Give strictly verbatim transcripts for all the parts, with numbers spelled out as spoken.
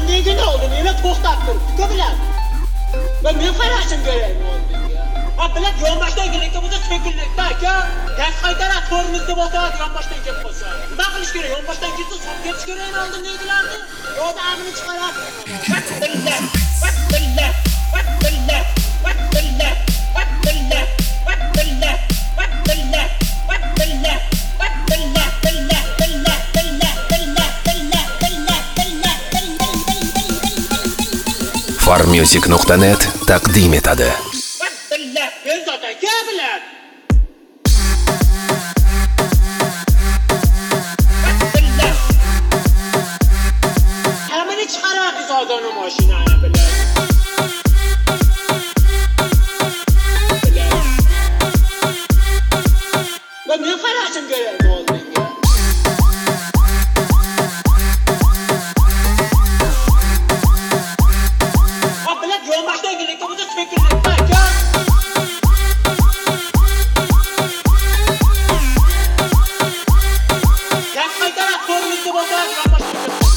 aldın, neydi ne oldu, neyine toxtattın, göbülen. Ben ne fərəsin görəyim oldu ya. Ha, bilək, yon başdan gelirikdə bu da çökülük, bak ya. Dərs qaytaraq, torumuzda olsa, yon başdan gelip olsa. Bakın iş görək, yon başdan gitsin, son geç görəyim oldu, neydilərdi? O da ağını çıxarak. Bak billah, bak billah, bak billah, bak billah, bak billah, bak billah, bak billah, bak billah, bak billah, billah, billah, billah, billah, billah, billah, billah, billah. farmusic nuqta net taqdim etadi. Bak billah, ben zaten gel çıkarak biz adamın maşinaya bile. Bile. Ben ne fərəsin görəyim oldun ya. Ha, bilək, yon başdan gelirikdə bu da çökülük, bak ya. Dərs qaytaraq, torumuzda olsa, yon başdan gelip olsa.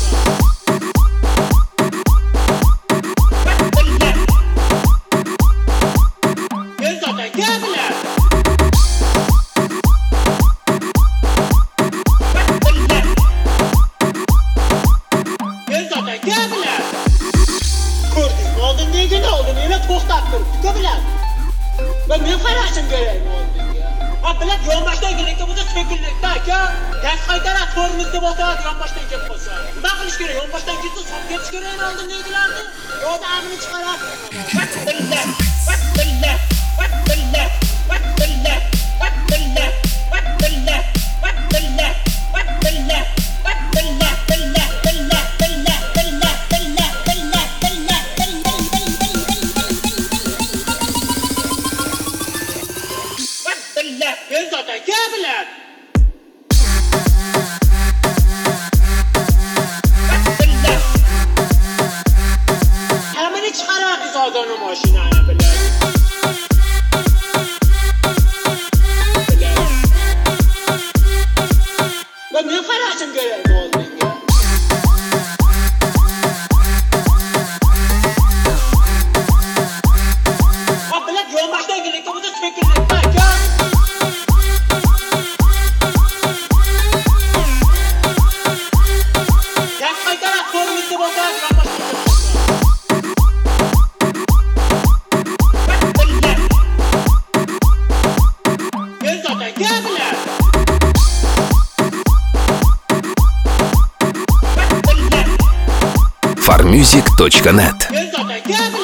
Ben ne fərəsin görəyim oldu ya. Ha, bilək, yon başdan gelirikdə bu da çökülük, bak ya. Dərs qaytaraq, torumuzda olsa, yon başdan gelip olsa. Bakın iş görək, yon başdan gitsin, son geç görəyim oldu, neydilərdi? O da ağını çıxarak. Bak billah, bak billah, bak billah, bak billah, bak billah, bak billah, bak billah, bak billah, bak billah, billah, billah, billah, billah, billah, billah, billah, billah. Bak billah, ben zaten gel billah. Çıkarak biz adamın maşinaya bile. Bile. Ben ne fərəsin görəyim oldun ya. Ha, bilək, yon başdan gelirikdə bu da çökülük, bak ya. Dərs qaytaraq, torumuzda olsa, yon başdan gelip olsa. farmusic точка нет.